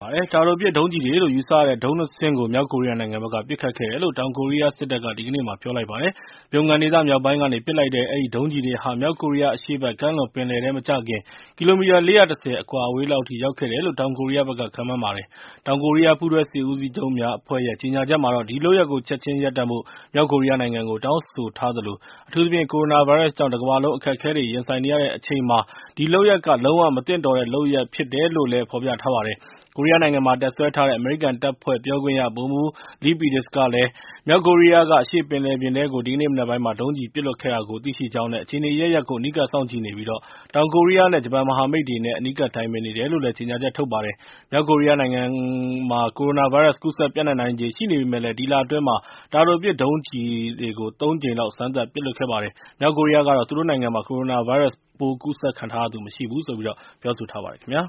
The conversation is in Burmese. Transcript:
ပါတယ်။ တာတိုပစ်ဒုံးကျည်တွေလို့ယူဆရတဲ့ ဒုံး 2 စင်းကို မြောက်ကိုရီးယားနိုင်ငံဘက်က ပစ်ခတ်ခဲ့တယ်လို့ တောင်ကိုရီးယားစစ်တပ်က ဒီကနေ့မှာ ပြောလိုက်ပါတယ်။ ပြုံငန်ဒေသမြောက်ပိုင်းကနေ ပစ်လိုက်တဲ့ အဲဒီဒုံးကျည်တွေဟာ မြောက်ကိုရီးယားအရှေ့ဘက် ကမ်းလွန်ပင်လယ်ထဲ မကျခင် ကီလိုမီတာ 410 အကွာအဝေးလောက်အထိ ရောက်ခဲ့တယ်လို့ တောင်ကိုရီးယားဘက်က ခန့်မှန်းပါတယ်။ တောင်ကိုရီးယား ပူးတွဲစစ်ဦးစီးချုပ်များအဖွဲ့ရဲ့ ကြေညာချက်မှာတော့ ဒီလုပ်ရပ်ကို ချက်ချင်းရပ်တန့်ဖို့ မြောက်ကိုရီးယားနိုင်ငံကို တောင်းဆိုထားသလို အထူးသဖြင့် ကိုရိုနာဗိုင်းရပ်စ်ကြောင့် တကမ္ဘာလုံး အခက်အခဲတွေ ရင်ဆိုင်နေရတဲ့အချိန်မှာ ဒီလုပ်ရပ်က လုံးဝမသင့်တော်တဲ့လုပ်ရပ်ဖြစ်တယ်လို့ ဖော်ပြထားပါတယ်။ ကိုရီးယားနိုင်ငံမှာ တပ်စွဲထားတဲ့ အမေရိကန်တပ်ဖွဲ့ ပြောခွင့်ရ ဗိုလ်မှူး Lee Peters ကလည်း မြောက်ကိုရီးယားက အရှေ့ပင်လယ်ပြင်ထဲကို ဒီကနေ့မနက်ပိုင်းမှာ ဒုံးကျည်ပစ်လွှတ်ခဲ့တာကို သိရှိကြောင်းနဲ့ အခြေအနေအရပ်ရပ်ကို အနီးကပ်စောင့်ကြည့်နေပြီး တောင်ကိုရီးယားနဲ့ ဂျပန်မဟာမိတ်တွေနဲ့ အနီးကပ်တိုင်ပင်နေတယ်လို့ ကြေညာချက်ထုတ်ပါတယ်။ မြောက်ကိုရီးယားနိုင်ငံမှာ ကိုရိုနာဗိုင်းရပ်စ် ကူးစက်ပျံ့နှံ့နိုင်ခြေရှိနေပေမယ့်လည်း ဒီလအတွင်း တာတိုပစ်ဒုံးကျည်တွေကို ၃ ကြိမ်လောက် စမ်းသပ်ပစ်လွှတ်ခဲ့ပါတယ်။ မြောက်ကိုရီးယားကတော့ သူတို့နိုင်ငံမှာ ကိုရိုနာဗိုင်းရပ်စ်ပိုးကူးစက်ခံထားရသူ မရှိဘူးလို့ ပြောဆိုထားပါတယ်ခင်ဗျာ